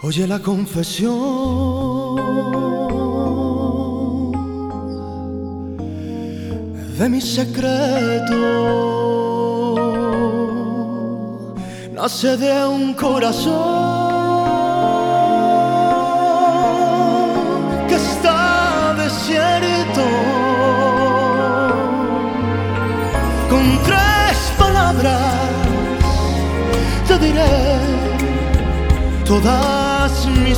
Oye la confesión de mi secreto, nace de un corazón que está desierto. Con tres palabras te diré todas mis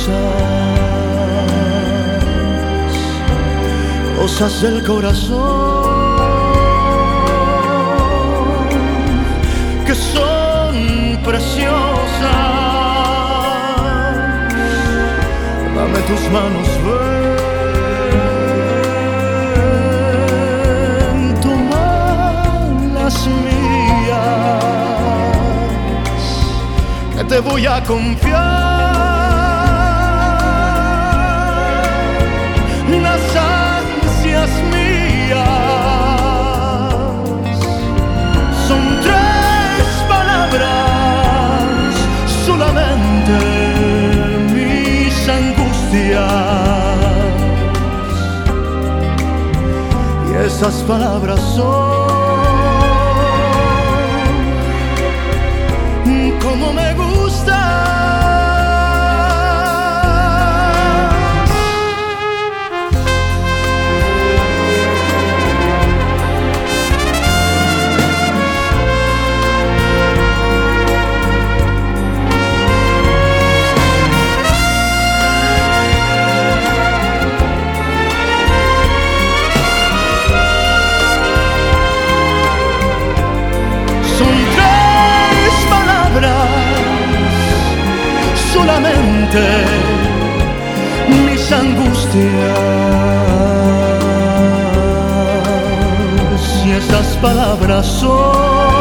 cosas del corazón que son preciosas. Dame tus manos, ven, toma las mías, que te voy a confiar. Las ansias mías son tres palabras, solamente mis angustias, y esas palabras son como me gusta. Solamente mis angustias, y esas palabras son